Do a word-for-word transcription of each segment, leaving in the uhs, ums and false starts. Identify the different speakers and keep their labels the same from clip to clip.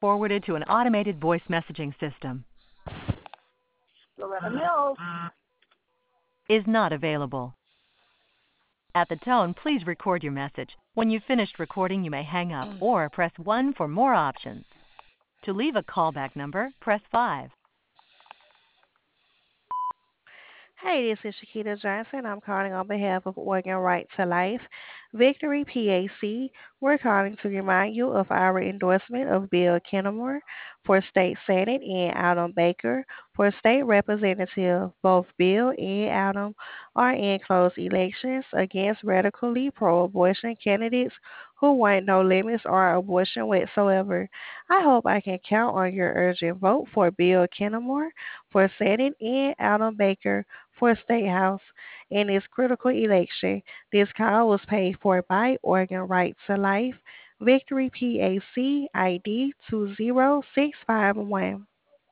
Speaker 1: Forwarded to an automated voice messaging system.
Speaker 2: Loretta Mills.
Speaker 1: Is not available. At the tone, please record your message. When you've finished recording, you may hang up or press one for more options. To leave a callback number, press five.
Speaker 3: Hey, this is Shakita Johnson. I'm calling on behalf of Oregon Right to Life. Victory P A C, we're calling to remind you of our endorsement of Bill Kennemore for State Senate and Adam Baker for State Representative. Both Bill and Adam are in close elections against radically pro-abortion candidates who want no limits or abortion whatsoever. I hope I can count on your urgent vote for Bill Kennemore for Senate and Adam Baker for State House in this critical election. This call was paid for by Oregon Right to Life. Victory P A C I D two zero six five one.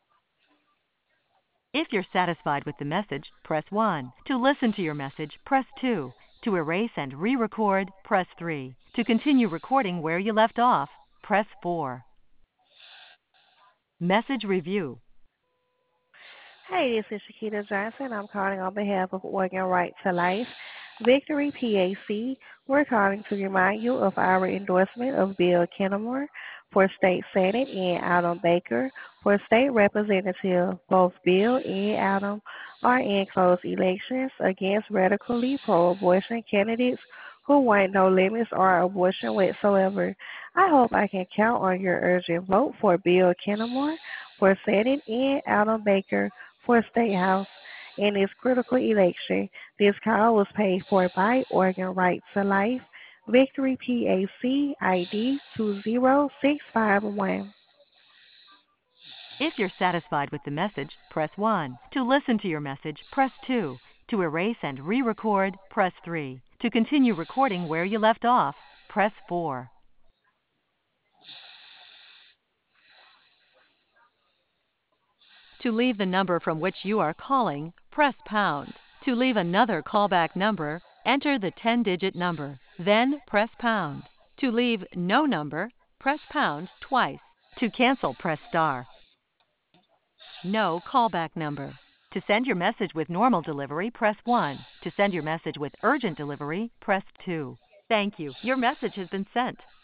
Speaker 1: If you're satisfied with the message, press one. To listen to your message, press two. To erase and re-record, press three. To continue recording where you left off, press four. Message review.
Speaker 3: Hey, this is Shakita Johnson. I'm calling on behalf of Oregon Right to Life. Victory P A C, we're calling to remind you of our endorsement of Bill Kennemore for State Senate and Adam Baker for State Representative. Both Bill and Adam are in close elections against radically pro-abortion candidates who want no limits or abortion whatsoever. I hope I can count on your urgent vote for Bill Kennemore for Senate and Adam Baker for State House in this critical election. This call was paid for by Oregon Right to Life. Victory P A C I D two zero six five one.
Speaker 1: If you're satisfied with the message, press one. To listen to your message, press two. To erase and re-record, press three. To continue recording where you left off, press four. To leave the number from which you are calling, press pound. To leave another callback number, enter the ten-digit number, then press pound. To leave no number, press pound twice. To cancel, press star. No callback number. To send your message with normal delivery, press one. To send your message with urgent delivery, press two. Thank you. Your message has been sent.